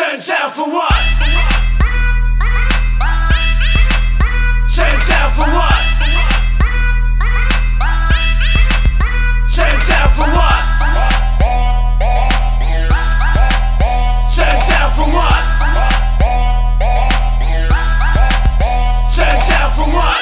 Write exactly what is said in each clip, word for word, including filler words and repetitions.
Turns out for what? Turns out for what? Turns out for what? Turns out for what? Turns out for what?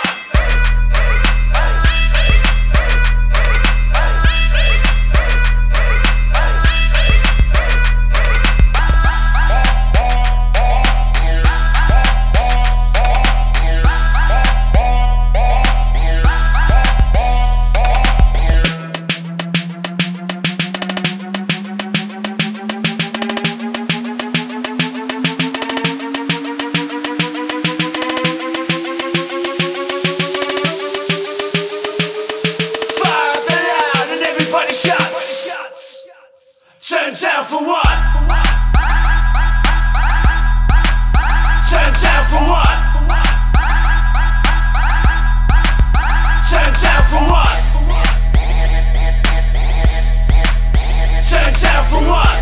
Shots. Turns out for what? Turns out for what? Turns out for what? Turns out for what?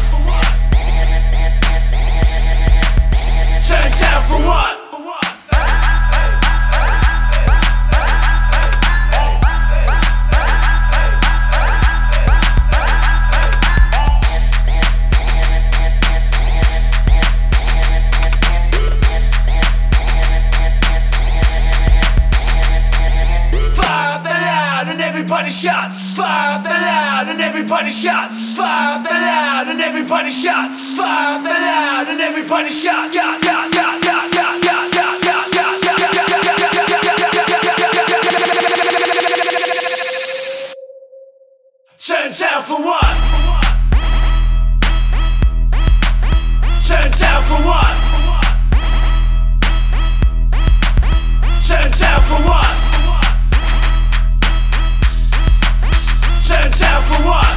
Turns out for what? Everybody shots, fire the loud and everybody shots, fire the loud and everybody shots, fire the loud and everybody shots. Yeah, yeah, yeah, yeah, yeah, yeah, yeah, yeah, yeah, yeah. Turns out for what? Turns out for what? Turns out for what? Turns out for what?